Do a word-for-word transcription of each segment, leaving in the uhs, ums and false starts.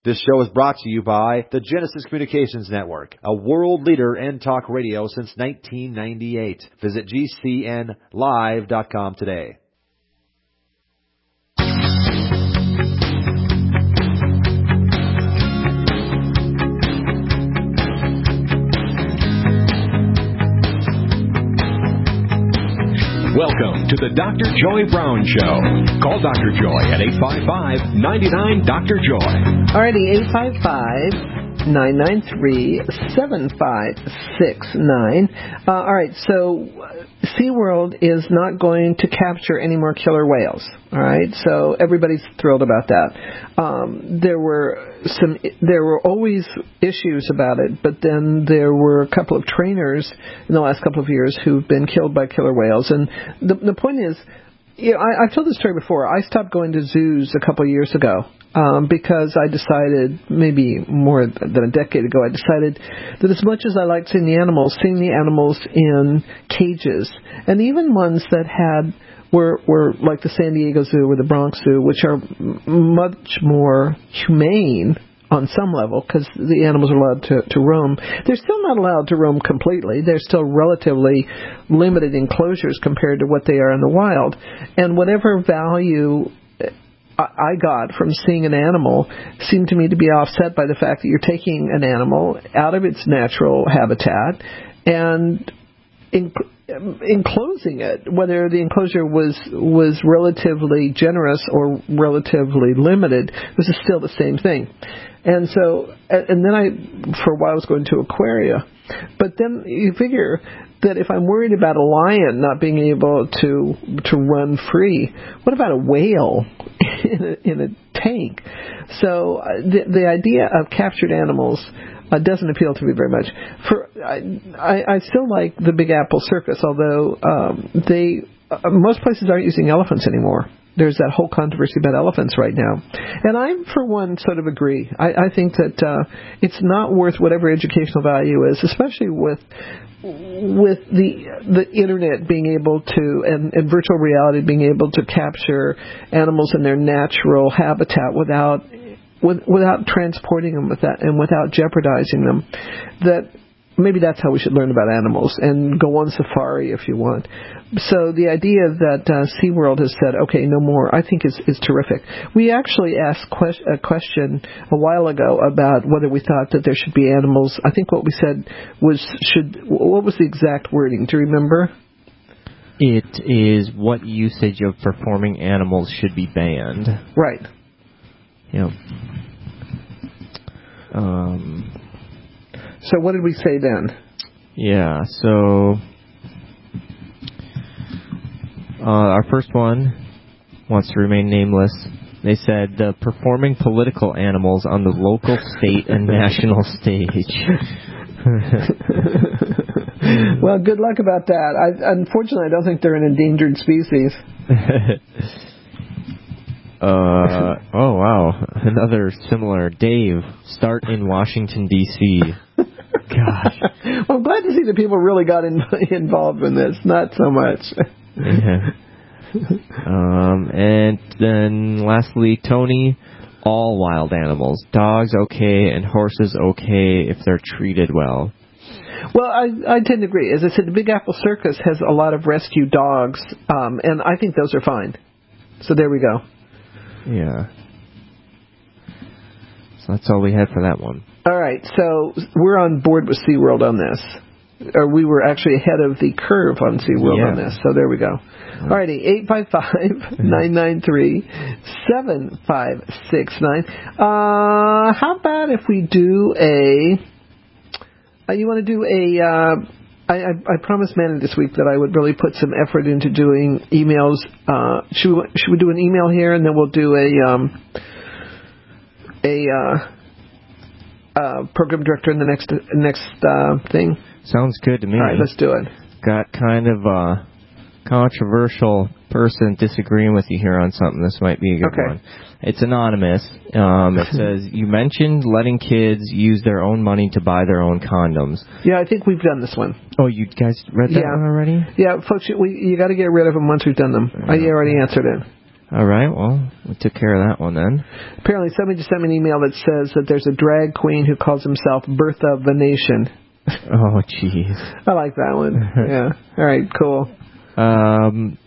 This show is brought to you by the Genesis Communications Network, a world leader in talk radio since nineteen ninety-eight. Visit G C N live dot com today. Welcome to the Doctor Joy Brown Show. Call Doctor Joy at eight five five, nine nine, Doctor Joy. Alrighty, eight five five, nine nine three, seven five six nine. Uh, all right, so SeaWorld is not going to capture any more killer whales. All right, so everybody's thrilled about that. Um, there were some, there were always issues about it, but then there were a couple of trainers in the last couple of years who've been killed by killer whales. And the the point is, you know, I, I've told this story before. I stopped going to zoos a couple of years ago um, because I decided, maybe more than a decade ago, I decided that as much as I liked seeing the animals, seeing the animals in cages, and even ones that had were were like the San Diego Zoo or the Bronx Zoo, which are m- much more humane on some level because the animals are allowed to, to roam. They're still not allowed to roam completely. They're still relatively limited enclosures compared to what they are in the wild. And whatever value I got from seeing an animal seemed to me to be offset by the fact that you're taking an animal out of its natural habitat and in, enclosing it, whether the enclosure was was relatively generous or relatively limited, this is still the same thing. And so, and then I, for a while, was going to aquaria. But then you figure that if I'm worried about a lion not being able to to run free, what about a whale in a, in a tank? So the, the idea of captured animals uh, doesn't appeal to me very much. For I, I, I still like the Big Apple Circus, although um, they uh, most places aren't using elephants anymore. There's that whole controversy about elephants right now. And I, for one, sort of agree. I, I think that uh, it's not worth whatever educational value is, especially with with the the Internet being able to, and, and virtual reality being able to capture animals in their natural habitat without with, without transporting them with that, and without jeopardizing them. That maybe that's how we should learn about animals and go on safari if you want. So the idea that uh, SeaWorld has said, okay, no more, I think is, is terrific. We actually asked que- a question a while ago about whether we thought that there should be animals. I think what we said was, should, what was the exact wording? Do you remember? It is what usage of performing animals should be banned. Right. Yeah. Um... So what did we say then? Yeah, so uh, our first one wants to remain nameless. They said uh, performing political animals on the local, state, and national stage. Well, good luck about that. I, unfortunately, I don't think they're an endangered species. uh, oh, wow. Another similar. Dave, start in Washington, D C Gosh. Well, I'm glad to see that people really got in, involved in this. Not so much. Yeah. Um, and then lastly, Tony, all wild animals. Dogs okay and horses okay if they're treated well. Well, I, I tend to agree. As I said, the Big Apple Circus has a lot of rescue dogs, um, and I think those are fine. So there we go. Yeah. So that's all we had for that one. All right, so we're on board with SeaWorld on this. Or we were actually ahead of the curve on SeaWorld yeah. on this, so there we go. All righty, eight five five, nine nine three, seven five six nine. Uh, how about if we do a... Uh, you want to do a... Uh, I, I, I promised Manny this week that I would really put some effort into doing emails. Uh, should we, should we do an email here, and then we'll do a... Um, a... Uh, Uh, program director in the next next uh, thing. Sounds good to me. All right, let's do it. Got kind of a controversial person disagreeing with you here on something. This might be a good okay. one. It's anonymous. Um, it says, you mentioned letting kids use their own money to buy their own condoms. Yeah, I think we've done this one. Oh, you guys read that yeah. one already? Yeah, folks, we, you got to get rid of them once we've done them. Okay. I already answered it. All right, well, we took care of that one then. Apparently somebody just sent me an email that says that there's a drag queen who calls himself Bertha Venation. Oh, jeez. I like that one. Yeah. All right, cool. Um,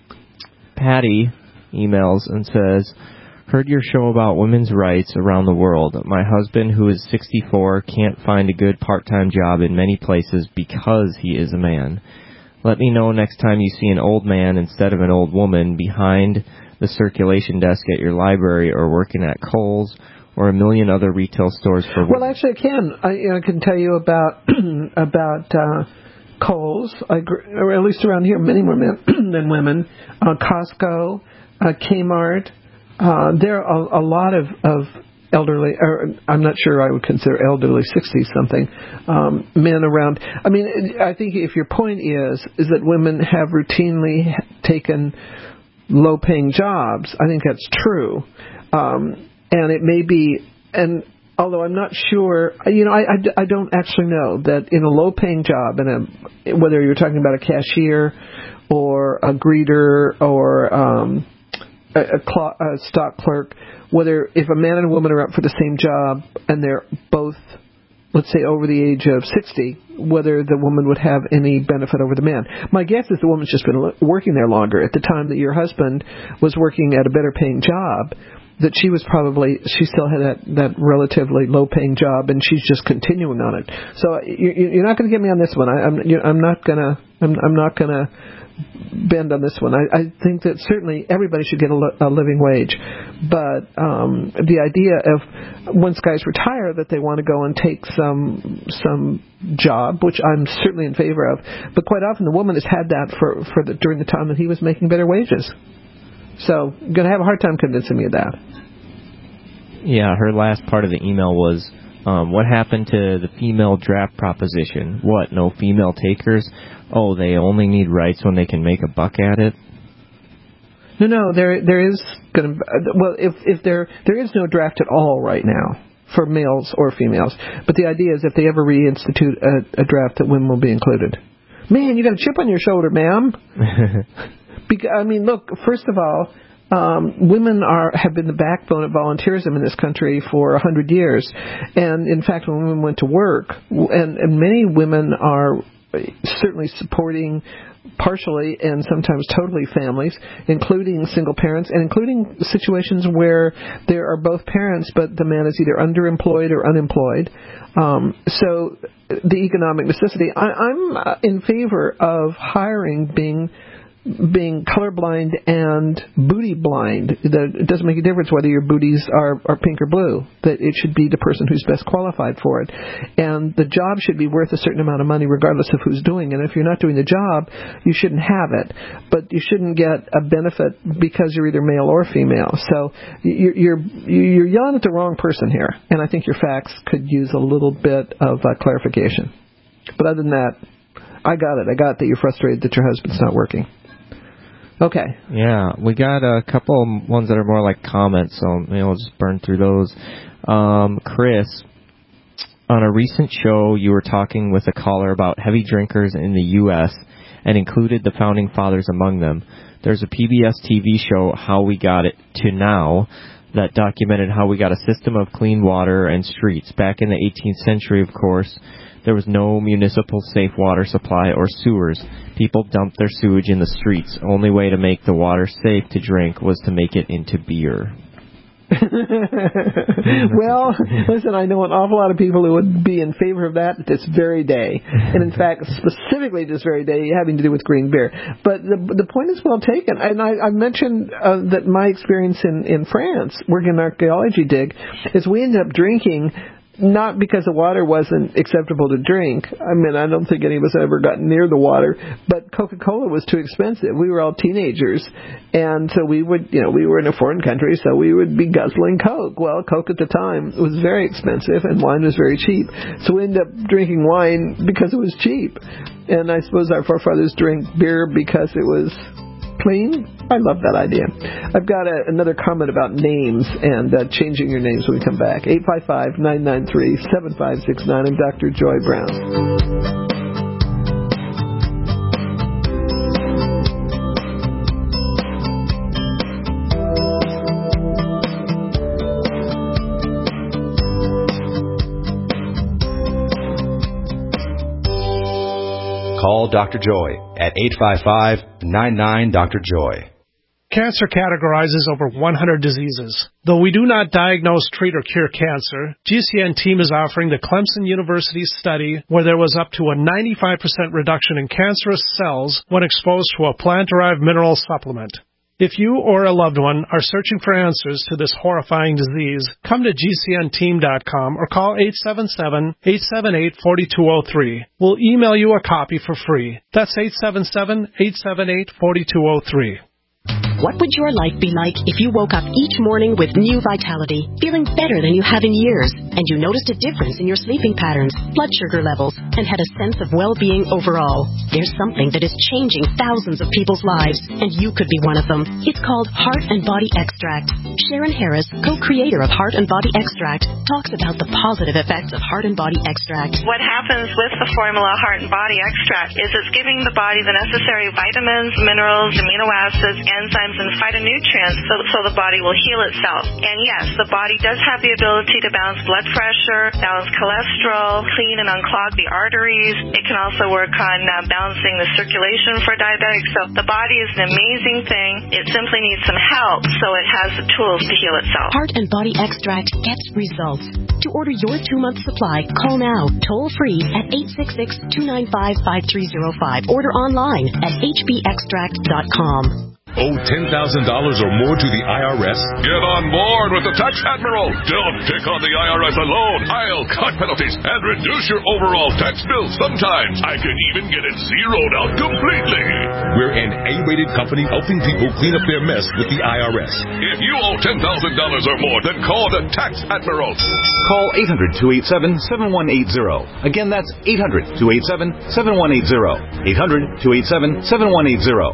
Patty emails and says, heard your show about women's rights around the world. My husband, who is sixty-four, can't find a good part-time job in many places because he is a man. Let me know next time you see an old man instead of an old woman behind the circulation desk at your library or working at Kohl's or a million other retail stores for women. Well, actually, I can. I, you know, I can tell you about about uh, Kohl's, I, or at least around here, many more men than women. Uh, Costco, uh, Kmart. Uh, there are a, a lot of, of elderly, or I'm not sure I would consider elderly, sixty-something um, men around. I mean, I think if your point is is that women have routinely taken low-paying jobs, I think that's true. Um, and it may be, and although I'm not sure, you know, I, I, I don't actually know that in a low-paying job, in a, whether you're talking about a cashier or a greeter or um, a, a, cl- a stock clerk, whether if a man and a woman are up for the same job and they're both, let's say, over the age of sixty, whether the woman would have any benefit over the man. My guess is the woman's just been working there longer. At the time that your husband was working at a better paying job, that she was probably, she still had that, that relatively low-paying job, and she's just continuing on it. So you, you're not going to get me on this one. I, I'm, you, I'm not going to, I'm, I'm not going to bend on this one. I, I think that certainly everybody should get a, li- a living wage, but um, the idea of once guys retire that they want to go and take some some job, which I'm certainly in favor of, but quite often the woman has had that for for the, during the time that he was making better wages. So I'm going to have a hard time convincing me of that. Yeah, her last part of the email was, um, what happened to the female draft proposition? What, no female takers? Oh, they only need rights when they can make a buck at it? No, no, there there is going to, well, if if there there is no draft at all right now for males or females, but the idea is if they ever reinstitute a, a draft that women will be included. Man, you got a chip on your shoulder, ma'am. Because, I mean, look, first of all, um, women are have been the backbone of volunteerism in this country for a hundred years. And, in fact, when women went to work, and, and many women are certainly supporting partially and sometimes totally families, including single parents, and including situations where there are both parents, but the man is either underemployed or unemployed. Um, so the economic necessity, I, I'm in favor of hiring being being colorblind and booty blind. It doesn't make a difference whether your booties are, are pink or blue, that it should be the person who's best qualified for it. And the job should be worth a certain amount of money regardless of who's doing it. If you're not doing the job, you shouldn't have it. But you shouldn't get a benefit because you're either male or female. So you're, you're, you're yelling at the wrong person here. And I think your facts could use a little bit of uh, clarification. But other than that, I got it. I got that you're frustrated that your husband's not working. Okay. Yeah, we got a couple ones that are more like comments, so maybe we'll just burn through those. Um, Chris, on a recent show, you were talking with a caller about heavy drinkers in the U S and included the Founding Fathers among them. There's a P B S T V show, How We Got It to Now, that documented how we got a system of clean water and streets. Back in the eighteenth century, of course, there was no municipal safe water supply or sewers. People dumped their sewage in the streets. Only way to make the water safe to drink was to make it into beer. Well, listen, I know an awful lot of people who would be in favor of that this very day. And in fact, specifically this very day, having to do with green beer. But the the point is well taken. And I, I mentioned uh, that my experience in, in France, working in an archaeology dig, is we ended up drinking not because the water wasn't acceptable to drink. I mean, I don't think any of us ever got near the water, but Coca-Cola was too expensive. We were all teenagers, and so we would, you know, we were in a foreign country, so we would be guzzling Coke. Well, Coke at the time was very expensive, and wine was very cheap. So we ended up drinking wine because it was cheap. And I suppose our forefathers drank beer because it was clean. I love that idea. I've got a, another comment about names and uh, changing your names when we come back. eight five five, nine nine three, seven five six nine. I'm Doctor Joy Brown. Call Doctor Joy at eight five five, nine nine, Doctor Joy. Cancer categorizes over one hundred diseases. Though we do not diagnose, treat, or cure cancer, G C N team is offering the Clemson University study where there was up to a ninety-five percent reduction in cancerous cells when exposed to a plant-derived mineral supplement. If you or a loved one are searching for answers to this horrifying disease, come to G C N team dot com or call eight seven seven, eight seven eight, four two zero three. We'll email you a copy for free. That's eight seven seven, eight seven eight, four two zero three. What would your life be like if you woke up each morning with new vitality, feeling better than you have in years, and you noticed a difference in your sleeping patterns, blood sugar levels, and had a sense of well-being overall? There's something that is changing thousands of people's lives, and you could be one of them. It's called Heart and Body Extract. Sharon Harris, co-creator of Heart and Body Extract, talks about the positive effects of Heart and Body Extract. What happens with the formula Heart and Body Extract is it's giving the body the necessary vitamins, minerals, amino acids, enzymes, and phytonutrients so, so the body will heal itself. And yes, the body does have the ability to balance blood pressure, balance cholesterol, clean and unclog the arteries. It can also work on uh, balancing the circulation for diabetics. So the body is an amazing thing. It simply needs some help so it has the tools to heal itself. Heart and Body Extract gets results. To order your two-month supply, call now, toll-free at eight six six, two nine five, five three zero five. Order online at h b extract dot com. Owe ten thousand dollars or more to the I R S? Get on board with the Tax Admiral. Don't take on the I R S alone. I'll cut penalties and reduce your overall tax bill. Sometimes I can even get it zeroed out completely. We're an A-rated company helping people clean up their mess with the I R S. If you owe ten thousand dollars or more, then call the Tax Admiral. Call eight hundred, two eight seven, seven one eight zero. Again, that's eight hundred, two eight seven, seven one eight zero. eight hundred, two eight seven, seven one eight zero.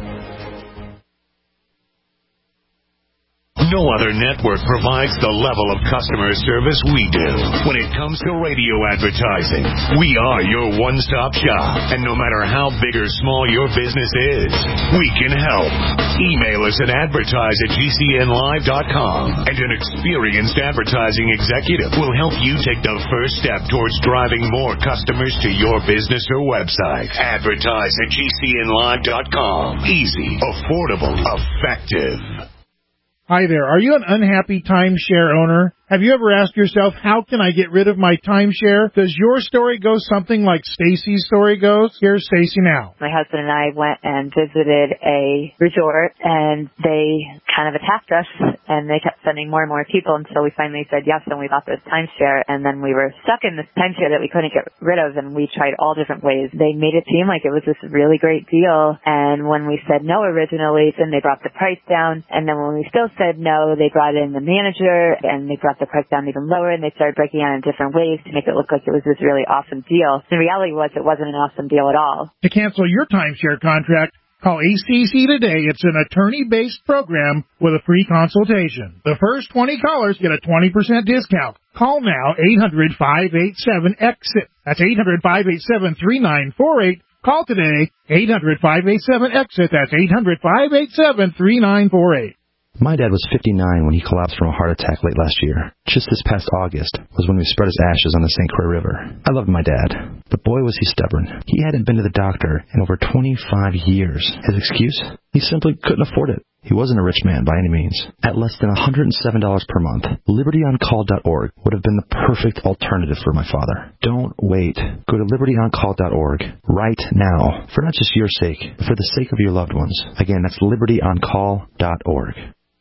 No other network provides the level of customer service we do. When it comes to radio advertising, we are your one-stop shop. And no matter how big or small your business is, we can help. Email us at advertise at g c n live dot com, and an experienced advertising executive will help you take the first step towards driving more customers to your business or website. Advertise at g c n live dot com. Easy, affordable, effective. Hi there. Are you an unhappy timeshare owner? Have you ever asked yourself, how can I get rid of my timeshare? Does your story go something like Stacy's story goes? Here's Stacy now. My husband and I went and visited a resort, and they kind of attacked us, and they kept sending more and more people until we finally said yes, and we bought this timeshare, and then we were stuck in this timeshare that we couldn't get rid of, and we tried all different ways. They made it seem like it was this really great deal, and when we said no originally, then they brought the price down, and then when we still said no, they brought in the manager, and they brought the price down even lower, and they started breaking out in different ways to make it look like it was this really awesome deal. The reality was it wasn't an awesome deal at all. To cancel your timeshare contract, call A C C today. It's an attorney-based program with a free consultation. The first twenty callers get a twenty percent discount. Call now, eight hundred, five eight seven, exit. That's eight hundred, five eight seven, three nine four eight. Call today, eight hundred, five eight seven, exit. That's eight hundred, five eight seven, three nine four eight. My dad was fifty-nine when he collapsed from a heart attack late last year. Just this past August was when we spread his ashes on the Saint Croix River. I loved my dad, but boy was he stubborn. He hadn't been to the doctor in over twenty-five years. His excuse? He simply couldn't afford it. He wasn't a rich man by any means. At less than one hundred seven dollars per month, liberty on call dot org would have been the perfect alternative for my father. Don't wait. Go to liberty on call dot org right now, for not just your sake, but for the sake of your loved ones. Again, that's liberty on call dot org.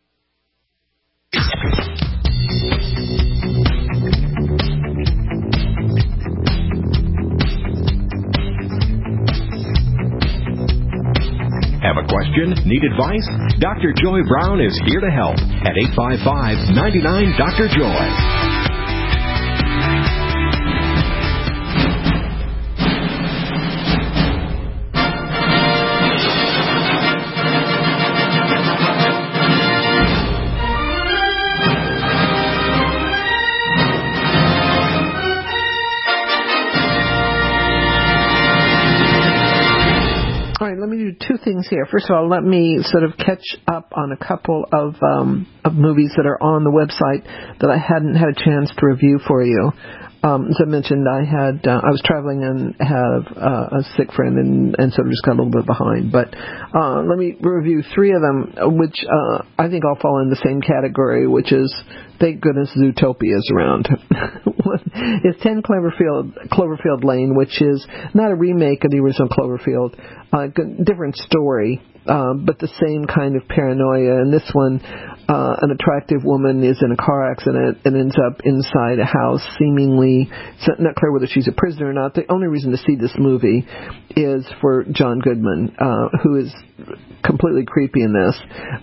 Have a question? Need advice? Doctor Joy Brown is here to help at eight five five, nine nine, Doctor Joy. All right, let me do two things here. First of all, let me sort of catch up on a couple of um, of movies that are on the website that I hadn't had a chance to review for you. Um, as I mentioned, I had uh, I was traveling and have uh, a sick friend, and, and so just got a little bit behind. But uh, let me review three of them, which uh, I think all fall in the same category, which is, thank goodness Zootopia is around. It's ten Cloverfield Cloverfield Lane, which is not a remake of the original Cloverfield, uh, different story, uh, but the same kind of paranoia. And this one, uh, an attractive woman is in a car accident and ends up inside a house, seemingly, it's not clear whether she's a prisoner or not. The only reason to see this movie is for John Goodman, uh, who is completely creepy in this.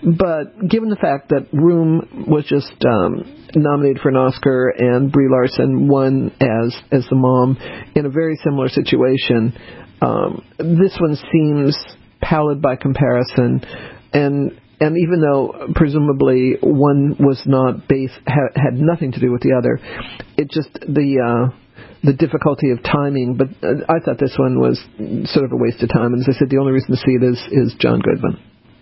But given the fact that Room was just um, nominated for an Oscar and Brie Larson won as as the mom in a very similar situation, um, this one seems pallid by comparison, and and even though presumably one was not based ha, had nothing to do with the other, it just the uh, the difficulty of timing. But uh, I thought this one was sort of a waste of time, and as I said, the only reason to see it is is John Goodman,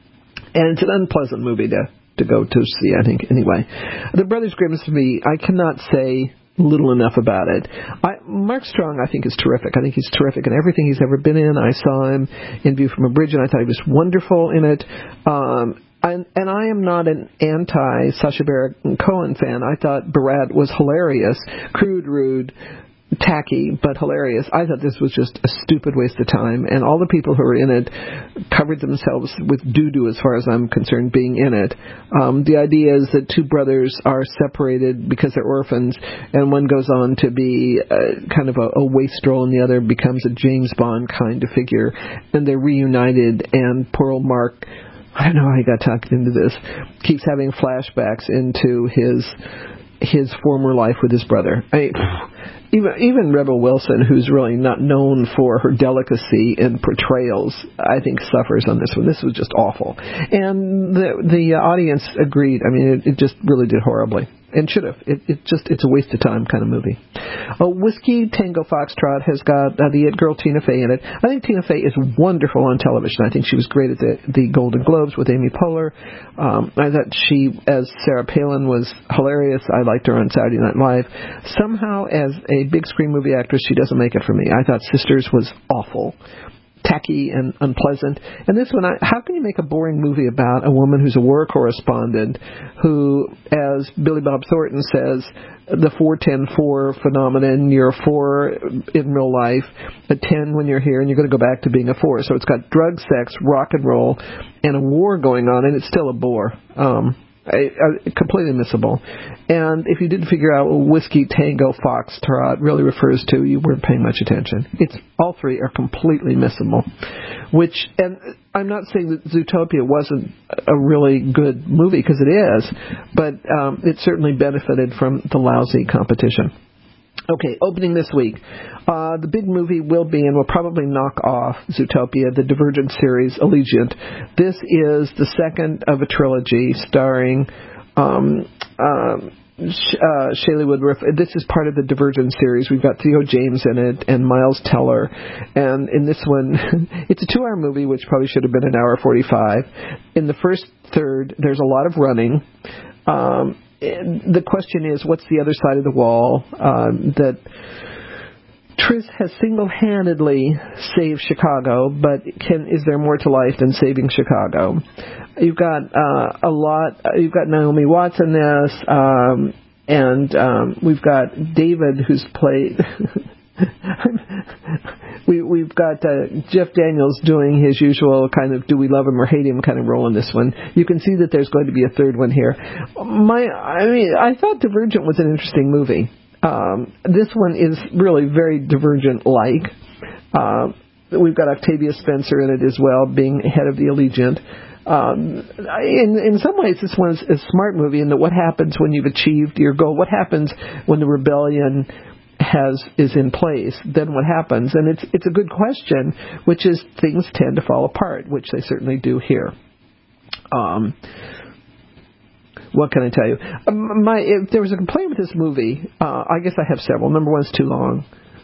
and it's an unpleasant movie to to go to see, I think. Anyway, The Brothers Grimm, to me, I cannot say little enough about it. I, Mark Strong, I think, is terrific. I think he's terrific in everything he's ever been in. I saw him in View from a Bridge, and I thought he was wonderful in it. Um, and, and I am not an anti-Sacha Baron Cohen fan. I thought Borat was hilarious, crude, rude, tacky, but hilarious. I thought this was just a stupid waste of time, and all the people who were in it covered themselves with doo-doo as far as I'm concerned being in it. Um, the idea is that two brothers are separated because they're orphans, and one goes on to be uh, kind of a, a wastrel, and the other becomes a James Bond kind of figure, and they're reunited, and poor old Mark, I don't know how he got talked into this, keeps having flashbacks into his his former life with his brother. I mean, even even Rebel Wilson, who's really not known for her delicacy in portrayals, I think suffers on this one. This was just awful, and the the audience agreed. I mean, it, it just really did horribly, and should have. It, it just it's a waste of time kind of movie. Uh, Whiskey Tango Foxtrot has got uh, the It Girl Tina Fey in it. I think Tina Fey is wonderful on television. I think she was great at the the Golden Globes with Amy Poehler. Um, I thought she, as Sarah Palin, was hilarious. I liked her on Saturday Night Live. Somehow, as a big screen movie actress, she doesn't make it for me. I thought Sisters was awful, tacky and unpleasant. And this one, I, how can you make a boring movie about a woman who's a war correspondent who, as Billy Bob Thornton says, the four ten four phenomenon, you're a four in real life, a ten when you're here, and you're going to go back to being a four. So it's got drug, sex, rock and roll, and a war going on, and it's still a bore. Um, I, I, completely missable. And if you didn't figure out what Whiskey Tango Foxtrot really refers to, you weren't paying much attention. It's all three are completely missable. Which, and I'm not saying that Zootopia wasn't a really good movie, because it is, but um, it certainly benefited from the lousy competition. Okay, opening this week. Uh, the big movie will be, and will probably knock off Zootopia, the Divergent series, Allegiant. This is the second of a trilogy starring um, um, Sh- uh, Shaylee Woodruff. This is part of the Divergent series. We've got Theo James in it and Miles Teller. And in this one, it's a two-hour movie, which probably should have been an hour forty-five. In the first third, there's a lot of running. Um, the question is, what's the other side of the wall um, that Tris has single-handedly saved Chicago, but can is there more to life than saving Chicago? You've got uh, a lot. You've got Naomi Watts in this, um, and um, we've got David, who's played. we, we've got uh, Jeff Daniels doing his usual kind of do we love him or hate him kind of role in this one. You can see that there's going to be a third one here. My, I mean, I thought Divergent was an interesting movie. Um, this one is really very Divergent-like. Uh, we've got Octavia Spencer in it as well, being head of the Allegiant. Um, in in some ways, this one's a smart movie in that what happens when you've achieved your goal? What happens when the rebellion has is in place? Then what happens? And it's it's a good question, which is things tend to fall apart, which they certainly do here. Um, what can I tell you? Um, my if there was a complaint with this movie, uh, I guess I have several. Number one, it's too long.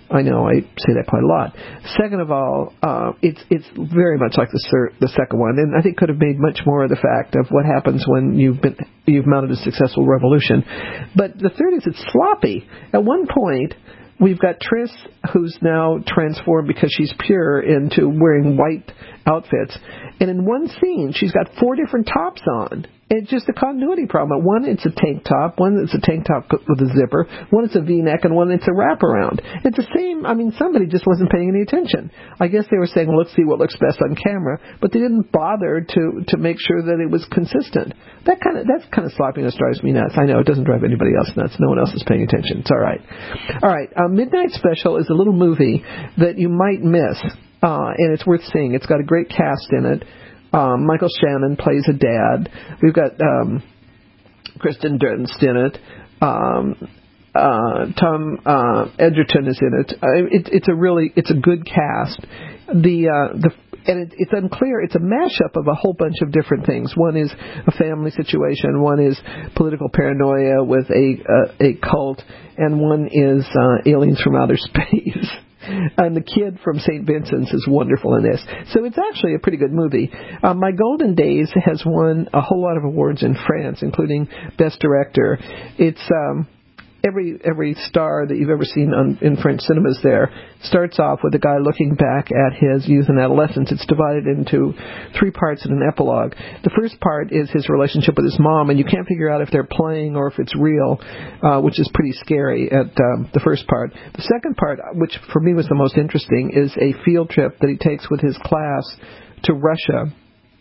I know I say that quite a lot. Second of all, uh, it's it's very much like the ser- the second one, and I think could have made much more of the fact of what happens when you've been you've mounted a successful revolution. But the third is it's sloppy. At one point, we've got Triss, who's now transformed because she's pure into wearing white outfits, and in one scene, she's got four different tops on. It's just a continuity problem. One, it's a tank top. One, it's a tank top with a zipper. One, it's a V-neck, and one, it's a wraparound. It's the same. I mean, somebody just wasn't paying any attention. I guess they were saying, well, let's see what looks best on camera, but they didn't bother to to make sure that it was consistent. That kind of that's kind of sloppiness drives me nuts. I know it doesn't drive anybody else nuts. No one else is paying attention. It's all right. All right. Uh, Midnight Special is a little movie that you might miss, uh, and it's worth seeing. It's got a great cast in it. Um, Michael Shannon plays a dad. We've got um, Kristen Dunst in it. Um, uh, Tom uh, Edgerton is in it. Uh, it. It's a really, it's a good cast. The uh, the and it, it's unclear. It's a mashup of a whole bunch of different things. One is a family situation. One is political paranoia with a uh, a cult, and one is uh, aliens from outer space. And the kid from Saint Vincent's is wonderful in this. So it's actually a pretty good movie. Uh, My Golden Days has won a whole lot of awards in France, including Best Director. It's um, every every star that you've ever seen on, in French cinemas there starts off with a guy looking back at his youth and adolescence. It's divided into three parts in an epilogue. The first part is his relationship with his mom, and you can't figure out if they're playing or if it's real, uh, which is pretty scary at um, the first part. The second part, which for me was the most interesting, is a field trip that he takes with his class to Russia.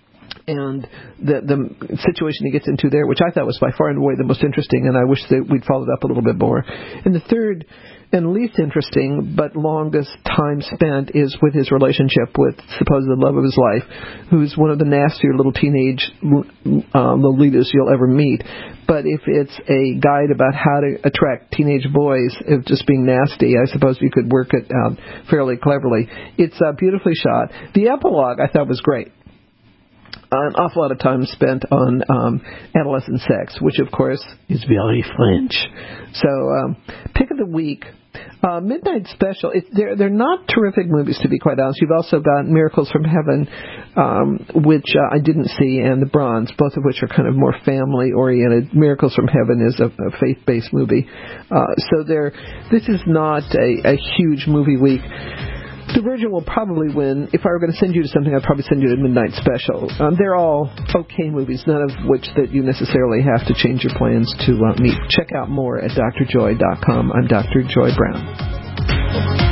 And the the situation he gets into there, which I thought was by far and away the most interesting, and I wish that we'd followed up a little bit more. And the third and least interesting, but longest time spent, is with his relationship with supposed love of his life, who's one of the nastier little teenage uh, Lolitas you'll ever meet. But if it's a guide about how to attract teenage boys, if just being nasty, I suppose you could work it out fairly cleverly. It's uh, beautifully shot. The epilogue I thought was great. An awful lot of time spent on um, adolescent sex, which, of course, is very French. So, um, pick of the week. Uh, Midnight Special, it, they're, they're not terrific movies, to be quite honest. You've also got Miracles from Heaven, um, which uh, I didn't see, and The Bronze, both of which are kind of more family-oriented. Miracles from Heaven is a, a faith-based movie. Uh, so there, this is not a, a huge movie week. Divergent will probably win. If I were going to send you to something, I'd probably send you to Midnight Special. Um, they're all okay movies, none of which that you necessarily have to change your plans to uh, meet. Check out more at D R joy dot com. I'm Doctor Joy Brown.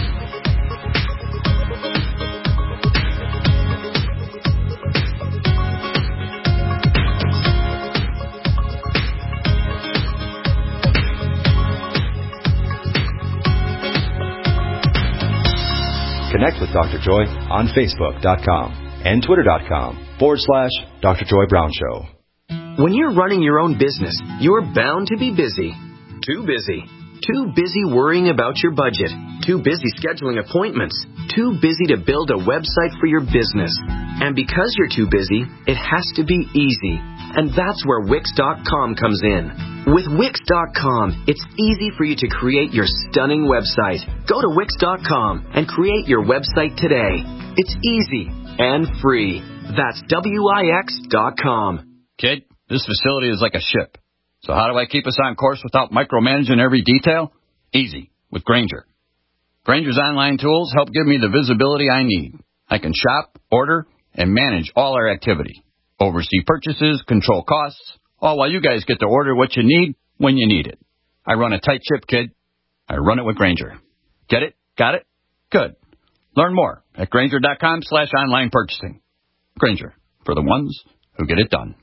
Connect with Doctor Joy on Facebook dot com and Twitter dot com forward slash Doctor Joy Brown Show. When you're running your own business, you're bound to be busy. Too busy. Too busy worrying about your budget. Too busy scheduling appointments. Too busy to build a website for your business. And because you're too busy, it has to be easy. And that's where Wix dot com comes in. With Wix dot com, it's easy for you to create your stunning website. Go to Wix dot com and create your website today. It's easy and free. That's W I X dot com. Kid, this facility is like a ship. So how do I keep us on course without micromanaging every detail? Easy, with Grainger. Grainger's online tools help give me the visibility I need. I can shop, order, and manage all our activity. Oversee purchases, control costs, all while you guys get to order what you need when you need it. I run a tight ship, kid. I run it with Grainger. Get it? Got it? Good. Learn more at Grainger dot com slash online purchasing. Grainger, for the ones who get it done.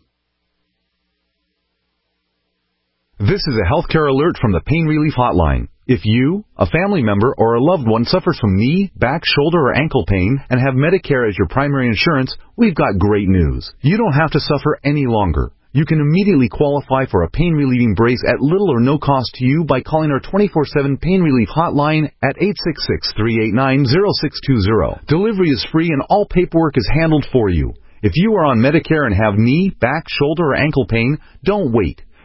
This is a healthcare alert from the Pain Relief Hotline. If you, a family member, or a loved one suffers from knee, back, shoulder, or ankle pain and have Medicare as your primary insurance, we've got great news. You don't have to suffer any longer. You can immediately qualify for a pain-relieving brace at little or no cost to you by calling our twenty-four seven Pain Relief Hotline at eight six six, three eight nine, zero six two zero. Delivery is free and all paperwork is handled for you. If you are on Medicare and have knee, back, shoulder, or ankle pain, don't wait.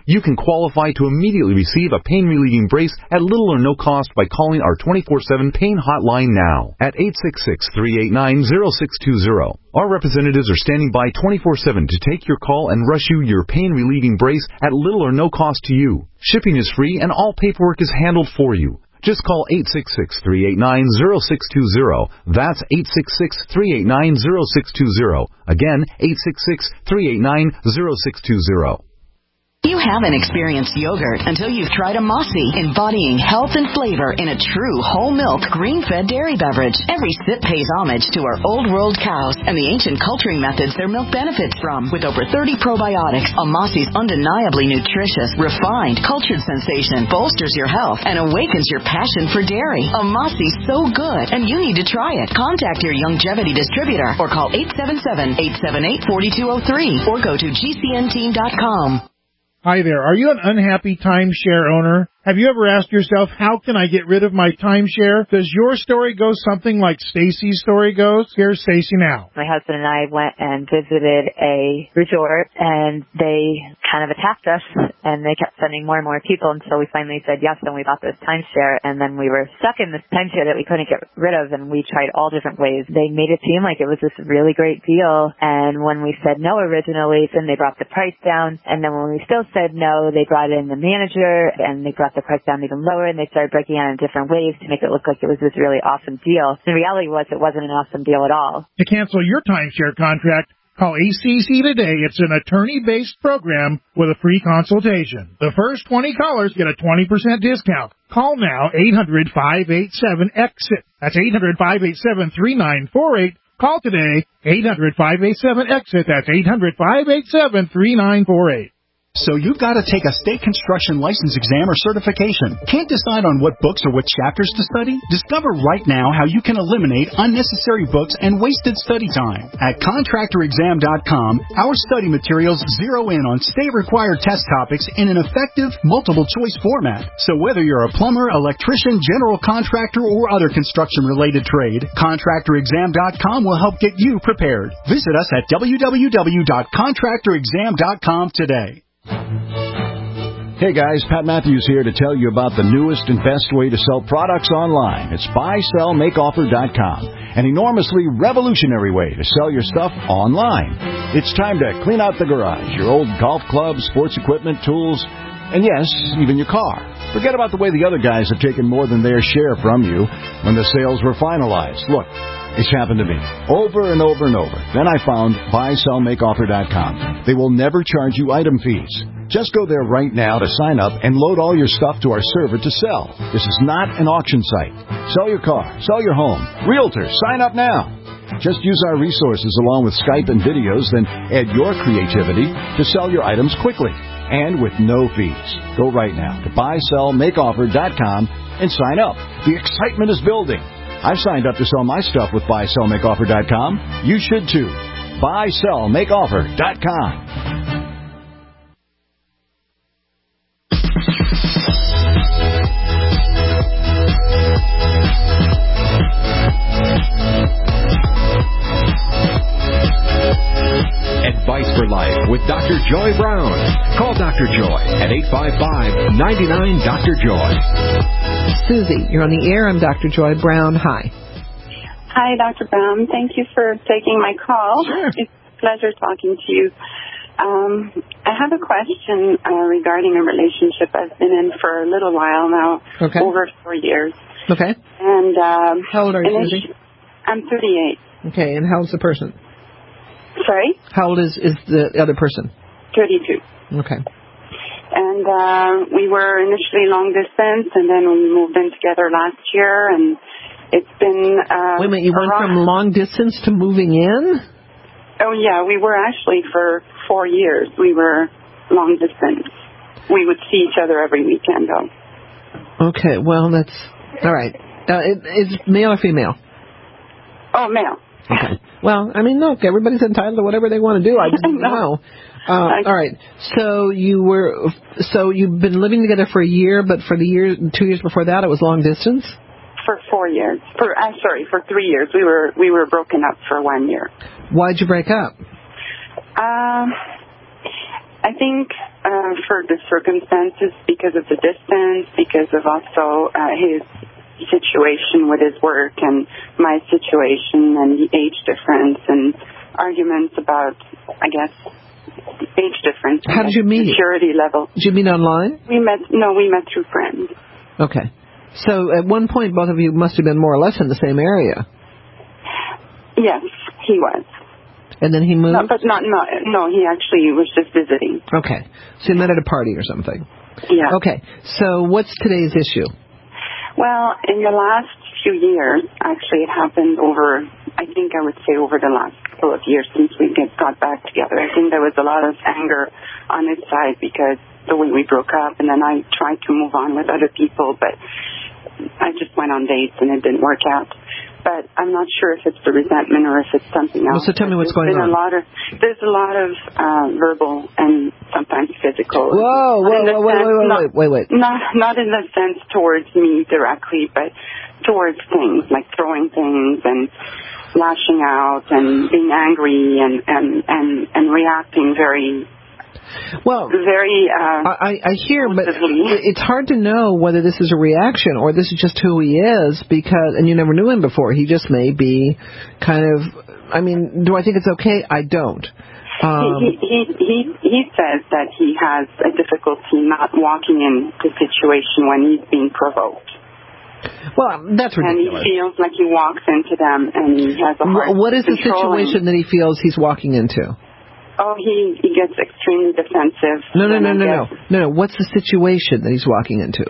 you can qualify to immediately receive a pain-relieving brace at little or no cost by calling our twenty-four seven pain hotline now at eight six six, three eight nine, zero six two zero. Our representatives are standing by twenty-four seven to take your call and rush you your pain-relieving brace at little or no cost to you. Shipping is free and all paperwork is handled for you. Just call eight six six, three eight nine, zero six two zero. That's eight six six, three eight nine, zero six two zero. Again, eight six six, three eight nine, zero six two zero. You haven't experienced yogurt until you've tried a Mossy, embodying health and flavor in a true whole milk, grain-fed dairy beverage. Every sip pays homage to our old world cows and the ancient culturing methods their milk benefits from. With over thirty probiotics, a Mossy's undeniably nutritious, refined, cultured sensation bolsters your health and awakens your passion for dairy. A Mossy's so good, and you need to try it. Contact your Longevity distributor or call eight seven seven, eight seven eight, four two zero three or go to G C N team dot com. Hi there. Are you an unhappy timeshare owner? Have you ever asked yourself, how can I get rid of my timeshare? Does your story go something like Stacy's story goes? Here's Stacy now. My husband and I went and visited a resort, and they kind of attacked us, and they kept sending more and more people, and so we finally said yes, and we bought this timeshare, and then we were stuck in this timeshare that we couldn't get rid of, and we tried all different ways. They made it seem like it was this really great deal, and when we said no originally, then they brought the price down, and then when we still said no, they brought in the manager, and they brought the price down even lower, and they started breaking it in different ways to make it look like it was this really awesome deal. The reality was it wasn't an awesome deal at all. To cancel your timeshare contract, call A C C today. It's an attorney-based program with a free consultation. The first twenty callers get a twenty percent discount. Call now, eight hundred, five eight seven, EXIT. That's eight hundred, five eight seven, three nine four eight. Call today, eight hundred, five eight seven, EXIT. That's eight hundred, five eight seven, three nine four eight. So you've got to take a state construction license exam or certification. Can't decide on what books or what chapters to study? Discover right now how you can eliminate unnecessary books and wasted study time. At contractor exam dot com, our study materials zero in on state-required test topics in an effective, multiple-choice format. So whether you're a plumber, electrician, general contractor, or other construction-related trade, contractor exam dot com will help get you prepared. Visit us at w w w dot contractor exam dot com today. Hey guys, Pat Matthews here to tell you about the newest and best way to sell products online. It's buy sell make offer dot com, an enormously revolutionary way to sell your stuff online. It's time to clean out the garage, your old golf clubs, sports equipment, tools, and yes, even your car. Forget about the way the other guys have taken more than their share from you when the sales were finalized. Look, it's happened to me over and over and over. Then I found buy sell make offer dot com. They will never charge you item fees. Just go there right now to sign up and load all your stuff to our server to sell. This is not an auction site. Sell your car, sell your home. Realtors, sign up now. Just use our resources along with Skype and videos, then add your creativity to sell your items quickly and with no fees. Go right now to buy sell make offer dot com and sign up. The excitement is building. I've signed up to sell my stuff with buy sell make offer dot com. You should too. buy sell make offer dot com. Advice for Life with Doctor Joy Brown. Call Doctor Joy at eight five five, nine nine, Doctor Joy. Susie, you're on the air. I'm Doctor Joy Brown. Hi. Hi, Doctor Brown. Thank you for taking my call. Sure. It's a pleasure talking to you. Um, I have a question uh, regarding a relationship I've been in for a little while now, okay. over four years. Okay. And um, how old are you, Susie? I'm thirty-eight. Okay, and how old's the person? Sorry? How old is, is the other person? thirty-two. Okay. And uh, we were initially long distance, and then we moved in together last year, and it's been... Uh, Wait a minute, you went from long distance to moving in? Oh, yeah, we were actually for four years. We were long distance. We would see each other every weekend, though. Okay, well, that's... All right. Uh, it, is male or female? Oh, male. Okay. Well, I mean, look, everybody's entitled to whatever they want to do. I didn't know. Uh, all right. So you were, so you've been living together for a year, but for the year, two years before that, it was long distance? For four years. For I'm sorry, for three years. We were we were broken up for one year. Why'd you break up? Um, I think uh, for the circumstances, because of the distance, because of also uh, his situation with his work and my situation and the age difference and arguments about, I guess, age difference. How did you meet? Maturity level. Did you meet online? We met. No, we met through friends. Okay. So at one point, both of you must have been more or less in the same area. Yes, he was. And then he moved? No, but not, not, no, he actually was just visiting. Okay. So you met at a party or something? Yeah. Okay. So what's today's issue? Well, in the last few years, actually it happened over, I think I would say over the last couple of years since we get, got back together. I think there was a lot of anger on his side because the way we broke up, and then I tried to move on with other people, but I just went on dates and it didn't work out. But I'm not sure if it's the resentment or if it's something else. Well, so tell me what's there's going been on. A lot of, there's a lot of uh, verbal and sometimes physical. Whoa, whoa, whoa, whoa, wait, wait, not, wait, wait, wait. Not, not in the sense towards me directly, but towards things, like throwing things and lashing out and being angry and, and, and, and reacting very... Well, very. Uh, I, I hear, but it's hard to know whether this is a reaction or this is just who he is because, and you never knew him before. He just may be kind of. I mean, do I think it's okay? I don't. Um, he, he he he says that he has a difficulty not walking into the situation when he's being provoked. Well, that's ridiculous. And he feels like he walks into them and he has a hard. What is the controlling. situation that he feels he's walking into? Oh, he, he gets extremely defensive. No, no, no, no, no. No, no. What's the situation that he's walking into?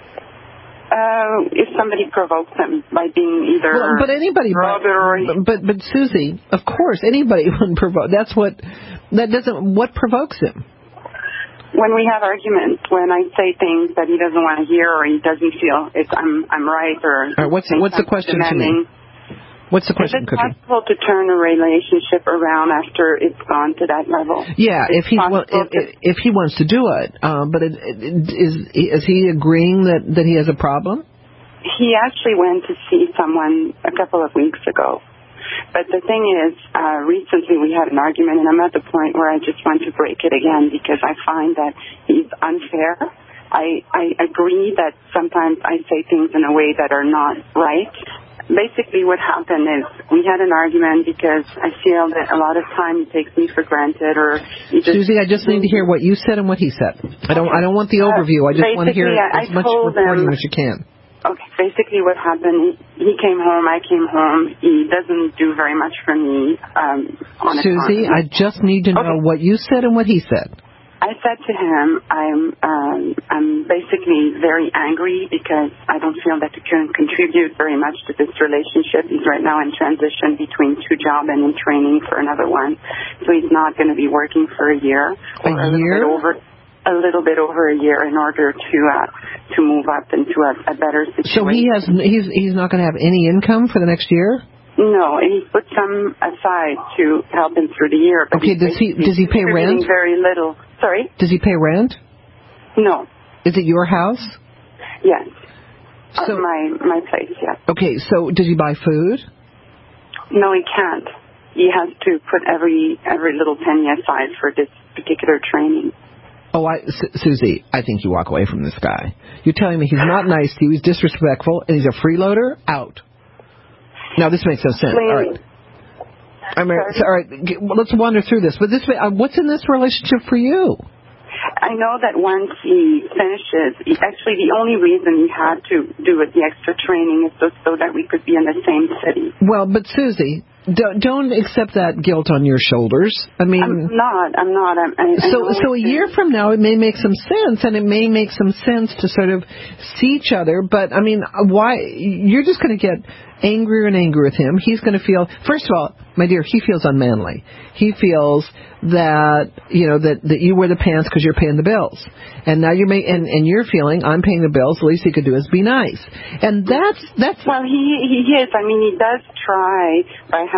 Uh, if somebody provokes him by being either well, but anybody, rude or... But, but, but Susie, of course, anybody would provoke. That's what, that doesn't, what provokes him? When we have arguments, when I say things that he doesn't want to hear or he doesn't feel it's, I'm, I'm right or... All right, what's, what's the question to me? What's the question, Is it Cookie? possible to turn a relationship around after it's gone to that level? Yeah, it's if he wa- if, if, if he wants to do it, um, but it, it, is is he agreeing that, that he has a problem? He actually went to see someone a couple of weeks ago. But the thing is, uh, recently we had an argument, and I'm at the point where I just want to break it again because I find that he's unfair. I, I agree that sometimes I say things in a way that are not right. Basically what happened is we had an argument because I feel that a lot of time he takes me for granted or he just... Susie, I just need to hear what you said and what he said. I don't I don't want the overview. I just uh, want to hear I, as I much told reporting him, as you can. Okay, basically what happened, he came home, I came home. He doesn't do very much for me. Um, on Susie, I just need to know okay. what you said and what he said. I said to him, I'm um, I'm basically very angry because I don't feel that he can contribute very much to this relationship. He's right now in transition between two jobs and in training for another one, so he's not going to be working for a year a or a year? little bit over a little bit over a year in order to uh, to move up into a, a better situation. So he has he's he's not going to have any income for the next year? No, and he put some aside to help him through the year. But okay, does he does he pay rent? Very little. Sorry? Does he pay rent? No. Is it your house? Yes. So uh, my my place, yes. Okay, so does he buy food? No, he can't. He has to put every every little penny aside for this particular training. Oh, I, S- Susie, I think you walk away from this guy. You're telling me he's not nice to you, he's disrespectful, and he's a freeloader? Out. Now, this makes no sense. All right. I mean, so, all right, well, let's wander through this. But this, uh, what's in this relationship for you? I know that once he finishes, he, actually the only reason he had to do it, the extra training is so, so that we could be in the same city. Well, but Susie, don't, don't accept that guilt on your shoulders. I mean, I'm not. I'm not. I'm, I, so, I so a year from now, it may make some sense, and it may make some sense to sort of see each other. But I mean, why? You're just going to get angrier and angrier with him. He's going to feel. First of all, my dear, he feels unmanly. He feels that you know that, that you wear the pants because you're paying the bills, and now you're ma- and and you're feeling I'm paying the bills. The least he could do is be nice, and that's that's. Well, he he is. I mean, he does try by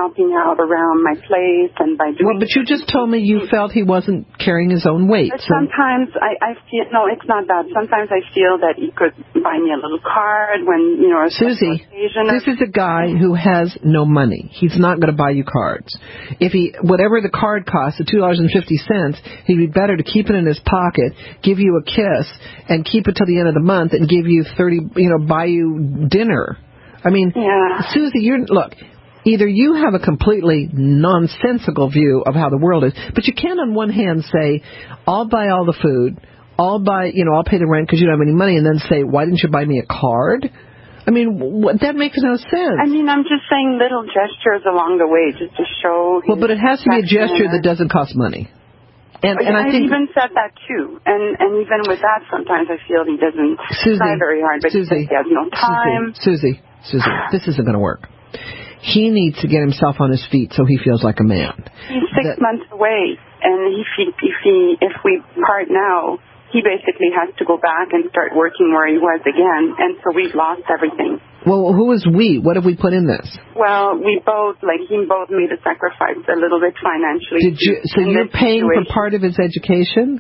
helping out around my place and by doing... Well, but you just told me you felt he wasn't carrying his own weight. But So sometimes I, I feel... No, it's not that. Sometimes I feel that he could buy me a little card when, you know... A Susie, occasion this is a guy who has no money. He's not going to buy you cards. If he, whatever the card costs, the two dollars and fifty cents, he'd be better to keep it in his pocket, give you a kiss, and keep it till the end of the month and give you thirty, you know, buy you dinner. I mean, yeah. Susie, you're, look, either you have a completely nonsensical view of how the world is, but you can't on one hand say, I'll buy all the food, I'll buy, you know, I'll pay the rent because you don't have any money, and then say, why didn't you buy me a card? I mean, what, that makes no sense. I mean, I'm just saying little gestures along the way just to show... Well, but it has to be a gesture that doesn't cost money. And, and I I've think... even said that, too. And and even with that, sometimes I feel he doesn't Susie, try very hard, but Susie, he says he has no time. Susie, Susie, Susie, this isn't going to work. He needs to get himself on his feet so he feels like a man. He's six That, months away, and if he, if he, if we part now, he basically has to go back and start working where he was again, and so we've lost everything. well, who is we? What have we put in this? Well, we both, like, he both made a sacrifice a little bit financially. Did you? So in you're this paying situation. for part of his education?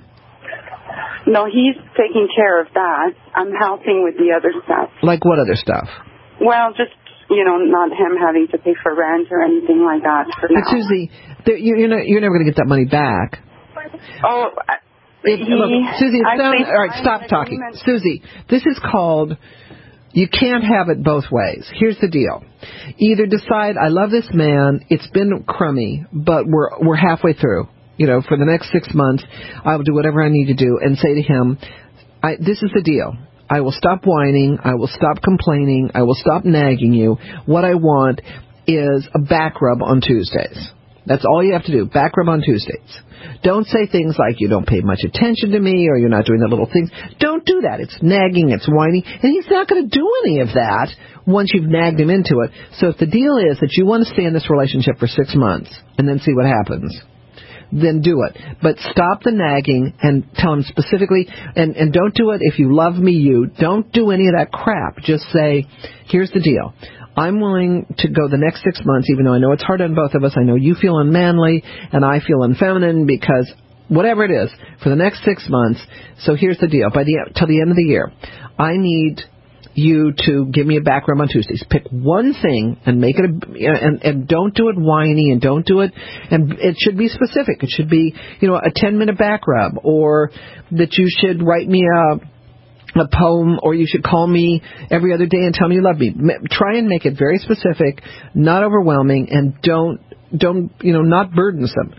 No, he's taking care of that. I'm helping with the other stuff. Like what other stuff? Well, just, you know, not him having to pay for rent or anything like that for But now. Susie, there, you- you're, not, you're never going to get that money back. Oh, I- It, he, look, Susie, it's not, actually all right, stop signed an talking. agreement. Susie, this is called, you can't have it both ways. Here's the deal. Either decide, I love this man, it's been crummy, but we're we're halfway through. You know, for the next six months, I will do whatever I need to do, and say to him, I, this is the deal. I will stop whining. I will stop complaining. I will stop nagging you. What I want is a back rub on Tuesdays. That's all you have to do, back rub on Tuesdays. Don't say things like you don't pay much attention to me or you're not doing the little things. Don't do that. It's nagging, it's whining, and he's not going to do any of that once you've nagged him into it. So if the deal is that you want to stay in this relationship for six months and then see what happens, then do it. But stop the nagging and tell him specifically, and, and don't do it if you love me, you. Don't do any of that crap. Just say, here's the deal. I'm willing to go the next six months, even though I know it's hard on both of us. I know you feel unmanly, and I feel unfeminine because whatever it is, for the next six months. So here's the deal. By the till the end of the year, I need you to give me a back rub on Tuesdays. Pick one thing and make it a, and, and don't do it whiny and don't do it, and it should be specific. It should be, you know, a ten minute back rub, or that you should write me a a poem, or you should call me every other day and tell me you love me. Try and make it very specific, not overwhelming, and don't, don't, you know, not burdensome.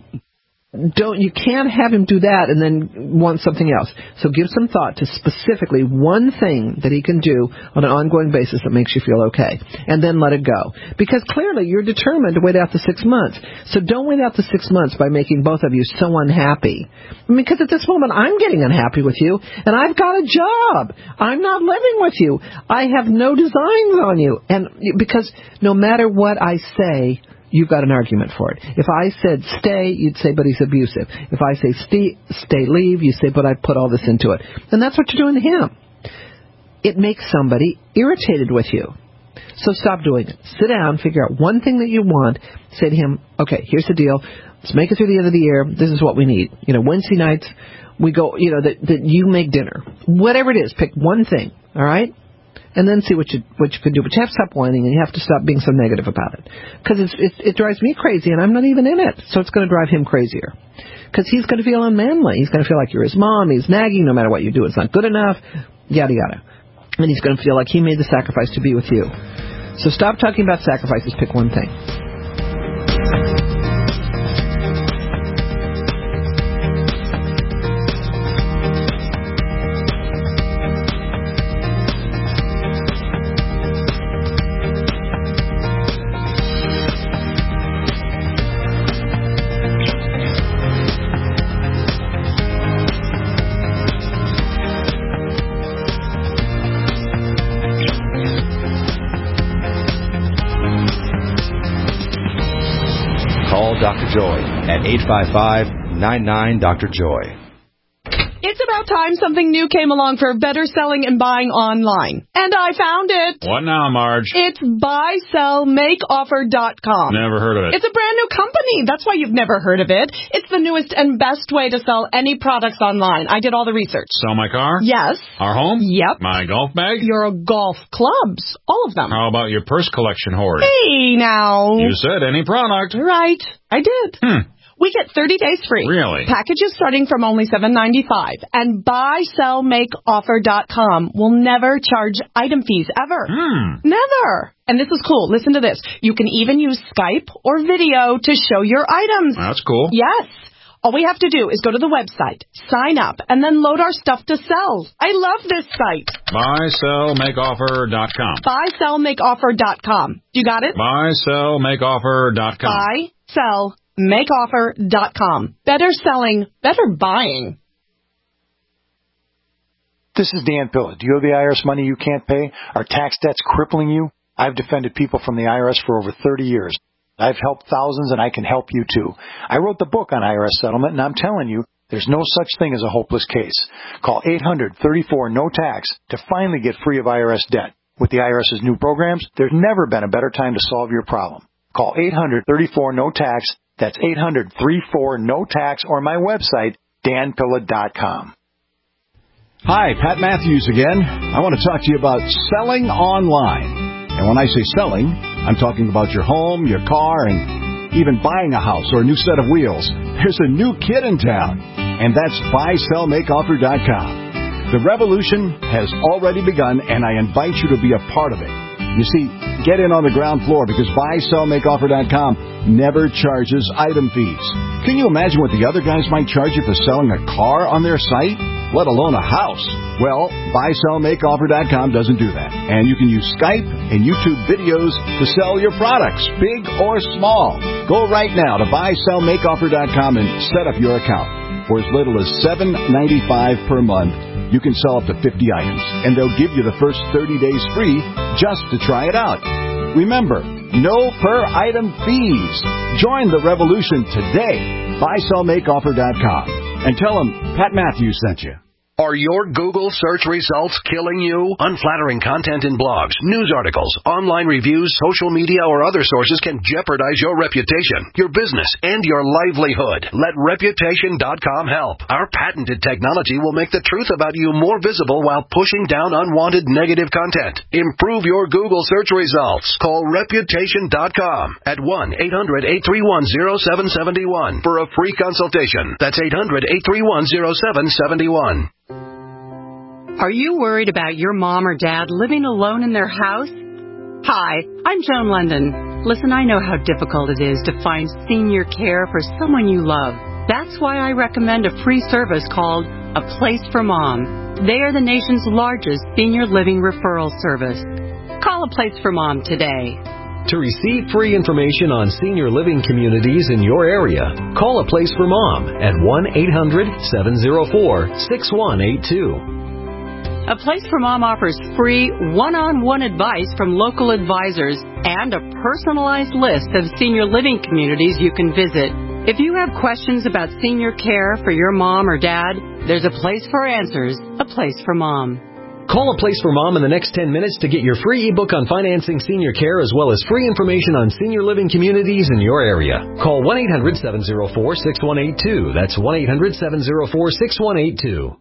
Don't, you can't have him do that and then want something else. So give some thought to specifically one thing that he can do on an ongoing basis that makes you feel okay. And then let it go. Because clearly you're determined to wait out the six months. So don't wait out the six months by making both of you so unhappy. Because at this moment I'm getting unhappy with you, and I've got a job. I'm not living with you. I have no designs on you. And because no matter what I say, you've got an argument for it. If I said stay, you'd say, but he's abusive. If I say stay, stay, leave, you say, but I put all this into it. And that's what you're doing to him. It makes somebody irritated with you. So stop doing it. Sit down, figure out one thing that you want. Say to him, okay, here's the deal. Let's make it through the end of the year. This is what we need. You know, Wednesday nights, we go, you know, that, that you make dinner. Whatever it is, pick one thing, all right? And then see what you what you can do. But you have to stop whining, and you have to stop being so negative about it. Because it's, it's, it drives me crazy, and I'm not even in it. So it's going to drive him crazier. Because he's going to feel unmanly. He's going to feel like you're his mom. He's nagging no matter what you do. It's not good enough, yada, yada. And he's going to feel like he made the sacrifice to be with you. So stop talking about sacrifices. Pick one thing. Doctor Joy at eight five five, nine nine, Doctor Joy. It's about about time something new came along for better selling and buying online. And I found it. What now, Marge? It's buy sell make offer dot com. Never heard of it. It's a brand new company. That's why you've never heard of it. It's the newest and best way to sell any products online. I did all the research. Sell my car? Yes. Our home? Yep. My golf bag? Your golf clubs. All of them. How about your purse collection hoard? Hey, now. You said any product. Right. I did. Hmm. We get thirty days free. Really? Packages starting from only seven ninety-five. And buy sell make offer dot com will never charge item fees ever. Hmm. Never. And this is cool. Listen to this. You can even use Skype or video to show your items. That's cool. Yes. All we have to do is go to the website, sign up, and then load our stuff to sell. I love this site. buy sell make offer dot com. buy sell make offer dot com. You got it? buy sell make offer dot com. buy sell make offer dot com. Better selling, better buying. This is Dan Pilla. Do you owe the I R S money you can't pay? Are tax debts crippling you? I've defended people from the I R S for over thirty years. I've helped thousands, and I can help you, too. I wrote the book on I R S settlement, and I'm telling you, there's no such thing as a hopeless case. Call eight hundred thirty-four no tax to finally get free of I R S debt. With the IRS's new programs, there's never been a better time to solve your problem. Call eight hundred thirty-four no tax. That's eight hundred thirty-four no tax, or my website, dan pilla dot com. Hi, Pat Matthews again. I want to talk to you about selling online. And when I say selling, I'm talking about your home, your car, and even buying a house or a new set of wheels. There's a new kid in town, and that's buy sell make offer dot com. The revolution has already begun, and I invite you to be a part of it. You see, get in on the ground floor because buy sell make offer dot com never charges item fees. Can you imagine what the other guys might charge you for selling a car on their site, let alone a house? Well, buy sell make offer dot com doesn't do that. And you can use Skype and YouTube videos to sell your products, big or small. Go right now to buy sell make offer dot com and set up your account. For as little as seven ninety-five per month, you can sell up to fifty items, and they'll give you the first thirty days free just to try it out. Remember, no per-item fees. Join the revolution today. buy sell make offer dot com. And tell them Pat Matthews sent you. Are your Google search results killing you? Unflattering content in blogs, news articles, online reviews, social media, or other sources can jeopardize your reputation, your business, and your livelihood. Let reputation dot com help. Our patented technology will make the truth about you more visible while pushing down unwanted negative content. Improve your Google search results. Call reputation dot com at one eight hundred eight three one oh seven seven one for a free consultation. That's eight hundred eight three one oh seven seven one. Are you worried about your mom or dad living alone in their house? Hi, I'm Joan London. Listen, I know how difficult it is to find senior care for someone you love. That's why I recommend a free service called A Place for Mom. They are the nation's largest senior living referral service. Call A Place for Mom today. To receive free information on senior living communities in your area, call A Place for Mom at one eight hundred seven oh four six one eight two. A Place for Mom offers free one-on-one advice from local advisors and a personalized list of senior living communities you can visit. If you have questions about senior care for your mom or dad, there's a place for answers. A Place for Mom. Call A Place for Mom in the next ten minutes to get your free ebook on financing senior care as well as free information on senior living communities in your area. Call one eight hundred seven oh four six one eight two. That's one eight hundred seven oh four six one eight two.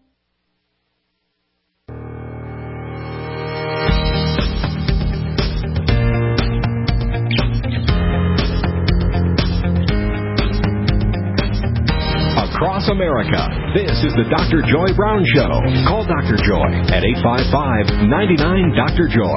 Across America, this is the Doctor Joy Brown Show. Call Doctor Joy at eight five five, nine nine, D R Joy.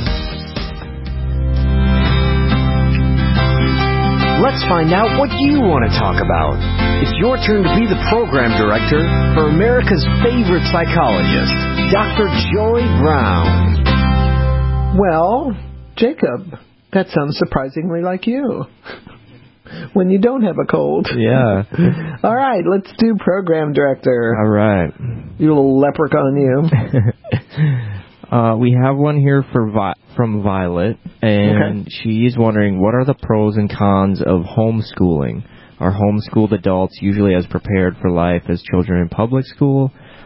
Let's find out what you want to talk about. It's your turn to be the program director for America's favorite psychologist, Doctor Joy Brown. Well, Jacob, that sounds surprisingly like you. When you don't have a cold. Yeah. All right, let's do program director. All right. You little leprechaun, you. uh, we have one here for Vi- from Violet, and okay. She's wondering, what are the pros and cons of homeschooling? Are homeschooled adults usually as prepared for life as children in public school?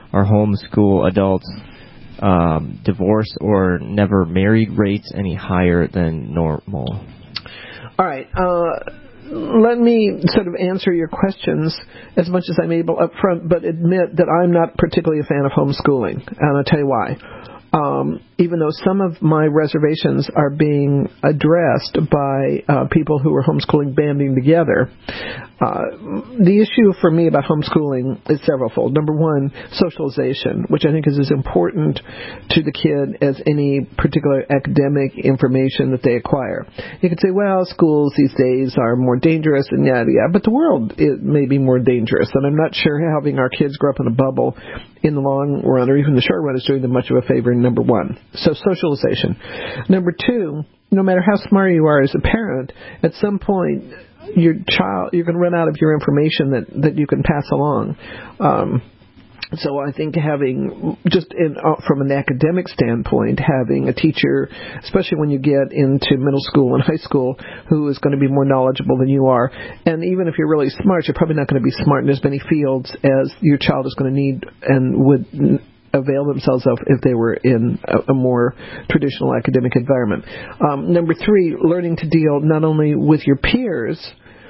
or homeschool adults, um, divorce or never married rates any higher than normal? All right. Uh, let me sort of answer your questions as much as I'm able up front, but admit that I'm not particularly a fan of homeschooling, and I'll tell you why. Um, even though some of my reservations are being addressed by uh, people who are homeschooling banding together, uh, the issue for me about homeschooling is severalfold. Number one, socialization, which I think is as important to the kid as any particular academic information that they acquire. You could say, well, schools these days are more dangerous, and yeah, yeah, but the world is, may be more dangerous, and I'm not sure having our kids grow up in a bubble in the long run or even the short run is doing them much of a favor, number one. So socialization. Number two, no matter how smart you are as a parent, at some point your child, you're going to run out of your information that, that you can pass along. Um, So I think having, just in, uh, from an academic standpoint, having a teacher, especially when you get into middle school and high school, who is going to be more knowledgeable than you are, and even if you're really smart, you're probably not going to be smart in as many fields as your child is going to need and would avail themselves of if they were in a, a more traditional academic environment. Um, number three, learning to deal not only with your peers,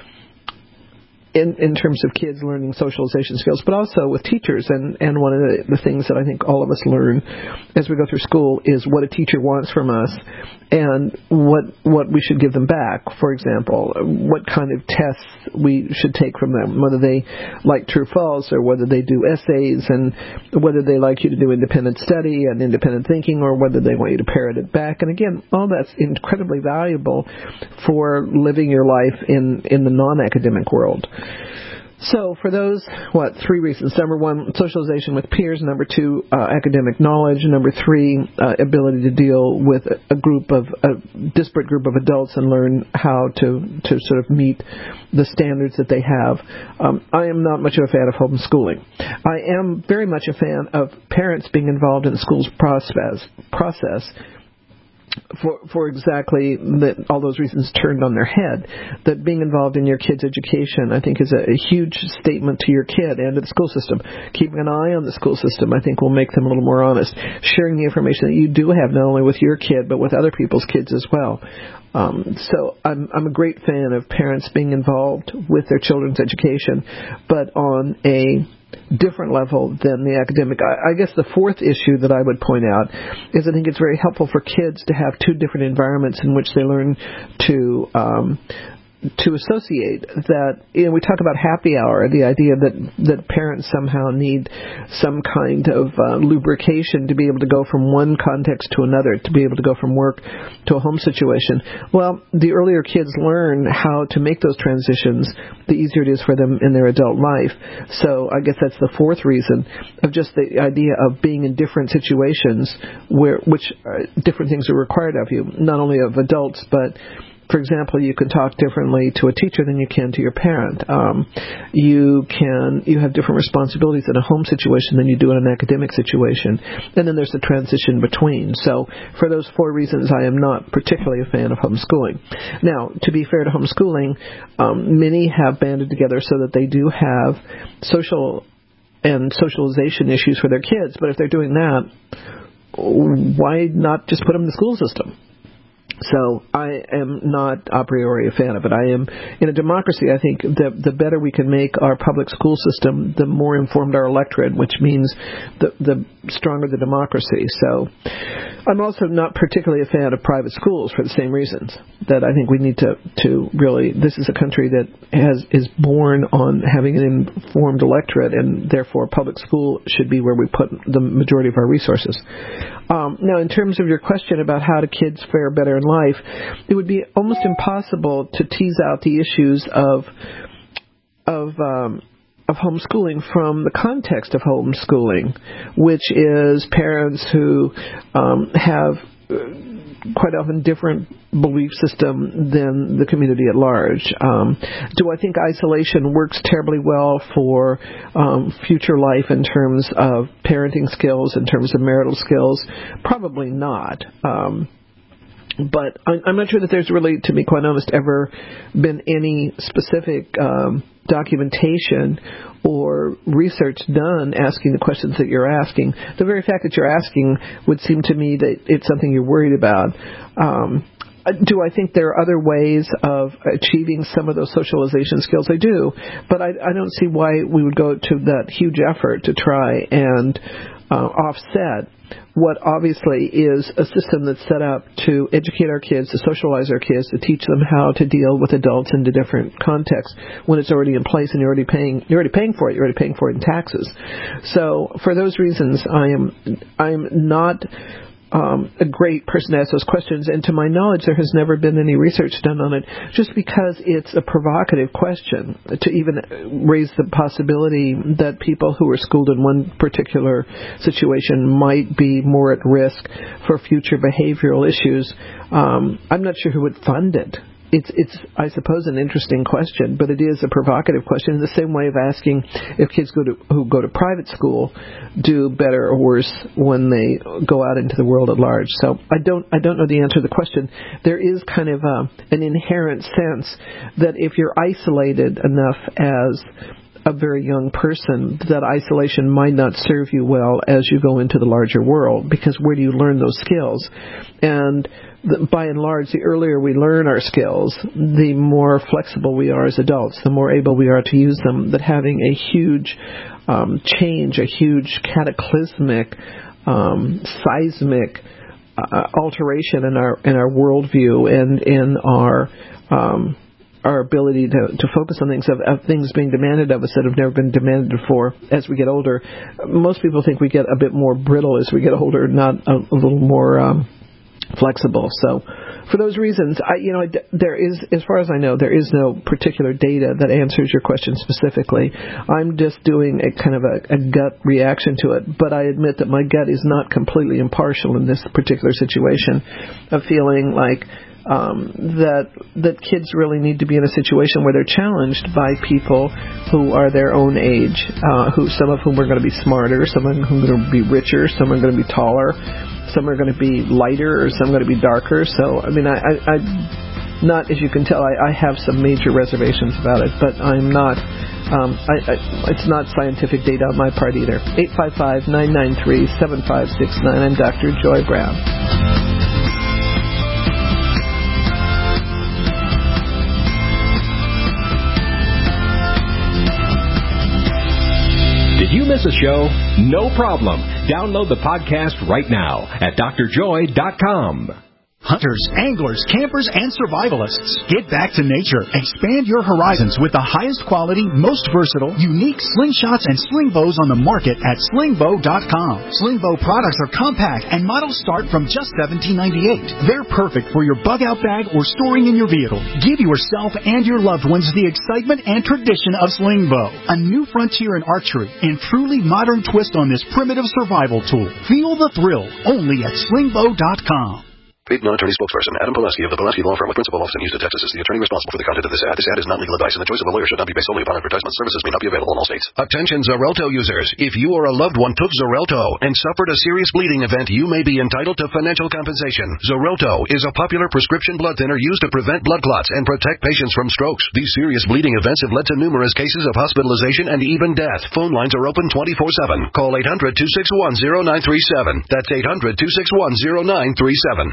In, in terms of kids learning socialization skills, but also with teachers. And, and one of the, the things that I think all of us learn as we go through school is what a teacher wants from us and what what we should give them back. For example, what kind of tests we should take from them, whether they like true false or whether they do essays, and whether they like you to do independent study and independent thinking, or whether they want you to parrot it back. And again, all that's incredibly valuable for living your life in, in the non-academic world. So for those, what, three reasons. Number one, socialization with peers. Number two, uh, academic knowledge. Number three, uh, ability to deal with a, a group of, a disparate group of adults and learn how to, to sort of meet the standards that they have. Um, I am not much of a fan of homeschooling. I am very much a fan of parents being involved in the school's process, process For, for exactly that, all those reasons turned on their head. That being involved in your kid's education, I think, is a, a huge statement to your kid and to the school system. Keeping an eye on the school system, I think, will make them a little more honest. Sharing the information that you do have, not only with your kid, but with other people's kids as well. Um, so I'm, I'm a great fan of parents being involved with their children's education, but on a different level than the academic. I, I guess the fourth issue that I would point out is I think it's very helpful for kids to have two different environments in which they learn to um, to associate. That, you know, we talk about happy hour, the idea that that parents somehow need some kind of uh, lubrication to be able to go from one context to another, to be able to go from work to a home situation. Well, the earlier kids learn how to make those transitions, the easier it is for them in their adult life. So I guess that's the fourth reason, of just the idea of being in different situations where which uh, different things are required of you, not only of adults, but for example, you can talk differently to a teacher than you can to your parent. Um, you can you have different responsibilities in a home situation than you do in an academic situation. And then there's a transition between. So for those four reasons, I am not particularly a fan of homeschooling. Now, to be fair to homeschooling, um, many have banded together so that they do have social and socialization issues for their kids. But if they're doing that, why not just put them in the school system? So I am not a priori a fan of it. I am, in a democracy, I think the the better we can make our public school system, the more informed our electorate, which means the the stronger the democracy. So I'm also not particularly a fan of private schools for the same reasons, that I think we need to, to really, this is a country that has is born on having an informed electorate, and therefore public school should be where we put the majority of our resources. Um, now, in terms of your question about how do kids fare better in life, it would be almost impossible to tease out the issues of of um, of homeschooling from the context of homeschooling, which is parents who um, have quite often different belief system than the community at large. Um, do I think isolation works terribly well for um, future life in terms of parenting skills, in terms of marital skills? Probably not. Um, But I'm not sure that there's really, to be quite honest, ever been any specific um, documentation or research done asking the questions that you're asking. The very fact that you're asking would seem to me that it's something you're worried about. Um, do I think there are other ways of achieving some of those socialization skills? I do, but I, I don't see why we would go to that huge effort to try and uh, offset what obviously is a system that's set up to educate our kids, to socialize our kids, to teach them how to deal with adults in the different contexts when it's already in place and you're already paying you're already paying for it, you're already paying for it in taxes. So for those reasons I am I'm not Um, a great person to ask those questions, and to my knowledge there has never been any research done on it, just because it's a provocative question to even raise the possibility that people who are schooled in one particular situation might be more at risk for future behavioral issues. Um, I'm not sure who would fund it. It's, it's, I suppose, an interesting question, but it is a provocative question in the same way of asking if kids go to, who go to private school do better or worse when they go out into the world at large. So I don't, I don't know the answer to the question. There is kind of a, an inherent sense that if you're isolated enough as a very young person, that isolation might not serve you well as you go into the larger world, because where do you learn those skills? And the, by and large, the earlier we learn our skills, the more flexible we are as adults, the more able we are to use them. That having a huge um, change, a huge cataclysmic, um, seismic uh, alteration in our in our worldview and in our um, our ability to, to focus on things, of, of things being demanded of us that have never been demanded before as we get older. Most people think we get a bit more brittle as we get older, not a, a little more um, flexible. So for those reasons, I, you know, there is, as far as I know, there is no particular data that answers your question specifically. I'm just doing a kind of a, a gut reaction to it, but I admit that my gut is not completely impartial in this particular situation of feeling like Um, that that kids really need to be in a situation where they're challenged by people who are their own age, uh, who some of whom are going to be smarter, some of whom are going to be richer, some are going to be taller, some are going to be lighter, or some are going to be darker. So, I mean, I, I, I not, as you can tell, I, I have some major reservations about it, but I'm not. Um, I, I, it's not scientific data on my part either. eight five five, nine nine three, seven five six nine. I'm Doctor Joy Brown. Did you miss a show? No problem. Download the podcast right now at D R joy dot com. Hunters, anglers, campers, and survivalists. Get back to nature. Expand your horizons with the highest quality, most versatile, unique slingshots and sling bows on the market at sling bow dot com. Sling bow products are compact and models start from just seventeen ninety-eight. They're perfect for your bug out bag or storing in your vehicle. Give yourself and your loved ones the excitement and tradition of sling bow. A new frontier in archery and truly modern twist on this primitive survival tool. Feel the thrill only at sling bow dot com. Paid non-attorney spokesperson Adam Pulaski of the Pulaski Law Firm with principal office in Houston, Texas is the attorney responsible for the content of this ad. This ad is not legal advice, and the choice of a lawyer should not be based solely upon advertisement. Services may not be available in all states. Attention Xarelto users. If you or a loved one took Xarelto and suffered a serious bleeding event, you may be entitled to financial compensation. Xarelto is a popular prescription blood thinner used to prevent blood clots and protect patients from strokes. These serious bleeding events have led to numerous cases of hospitalization and even death. Phone lines are open twenty-four seven. Call eight hundred, two six one, zero nine three seven. That's eight hundred, two six one, zero nine three seven.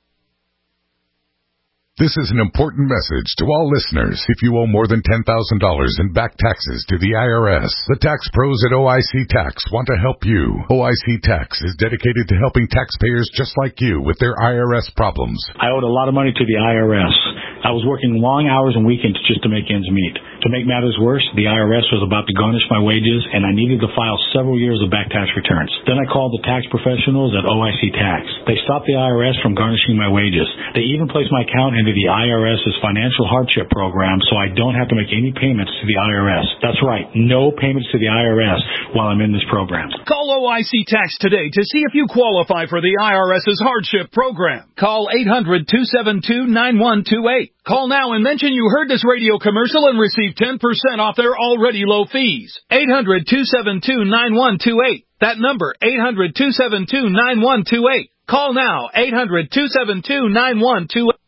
This is an important message to all listeners. If you owe more than ten thousand dollars in back taxes to the I R S, the tax pros at O I C Tax want to help you. O I C Tax is dedicated to helping taxpayers just like you with their I R S problems. I owed a lot of money to the I R S. I was working long hours and weekends just to make ends meet. To make matters worse, the I R S was about to garnish my wages, and I needed to file several years of back tax returns. Then I called the tax professionals at O I C Tax. They stopped the I R S from garnishing my wages. They even placed my account into the IRS's financial hardship program, so I don't have to make any payments to the I R S. That's right, no payments to the I R S while I'm in this program. Call O I C Tax today to see if you qualify for the IRS's hardship program. Call eight hundred, two seven two, nine one two eight. Call now and mention you heard this radio commercial and receive ten percent off their already low fees. eight hundred, two seven two, nine one two eight. That number, eight hundred, two seven two, nine one two eight. Call now, eight hundred two seven two nine one two eight.